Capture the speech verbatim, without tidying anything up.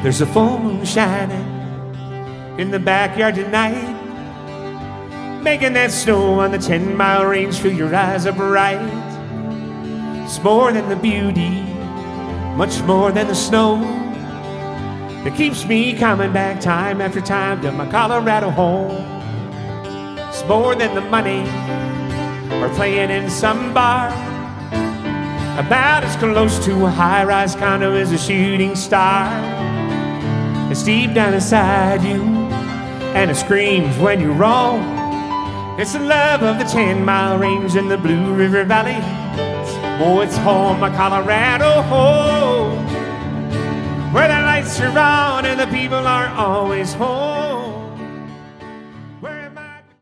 There's a full moon shining in the backyard tonight, making that snow on the ten mile range fill your eyes up bright. It's more than the beauty, much more than the snow, that keeps me coming back time after time to my Colorado home. It's more than the money we're playing in some bar, about as close to a high-rise condo as a shooting star. It's deep down inside you, and it screams when you're wrong. It's the love of the ten mile range and the Blue River Valley. Oh, it's home, my Colorado home, where the lights are on and the people are always home.